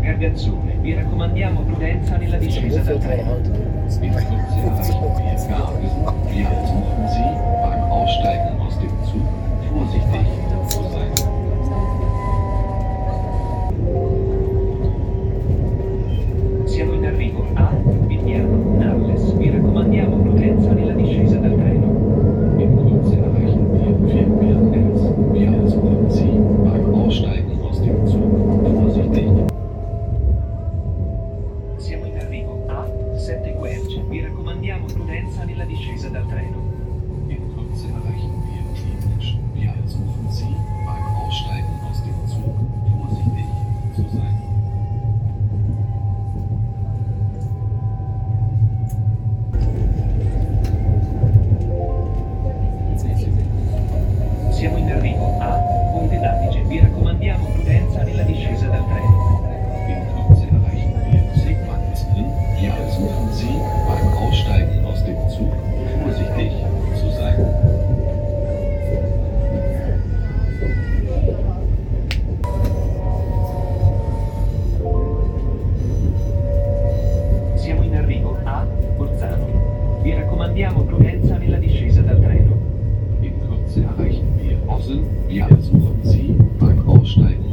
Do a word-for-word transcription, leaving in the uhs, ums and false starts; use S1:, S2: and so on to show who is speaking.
S1: Cargazzone, vi raccomandiamo prudenza nella discesa dal treno.
S2: In Kürze erreichen wir Gabeln. Wir ersuchen Sie, beim Aussteigen aus dem Zug vorsichtig zu sein.
S1: Siamo in arrivo a Vignano, Narles. Vi raccomandiamo prudenza nella discesa dal treno.
S2: In Kürze erreichen wir Firmware-Netz. Wir ersuchen Sie, beim Aussteigen aus dem Zug vorsichtig.
S1: Siamo in arrivo a Sette Querce. Vi raccomandiamo prudenza nella discesa dal treno.
S2: In Kürze erreichen wir Cambridge. Wir ersuchen Sie, beim Aussteigen aus dem Zug vorsichtig zu sein.
S1: Siamo in arrivo a Ponte d'Adige. Vi raccomandiamo prudenza nella discesa dal treno.
S2: In Kürze erreichen wir Sigmaringen. Wir ersuchen Sie, beim Aussteigen aus dem Zug vorsichtig zu sein.
S1: Siamo in arrivo a Bolzano. Vi raccomandiamo prudenza nella discesa dal treno.
S2: In Kürze erreichen wir Ossen. Wir ersuchen Sie, beim Aussteigen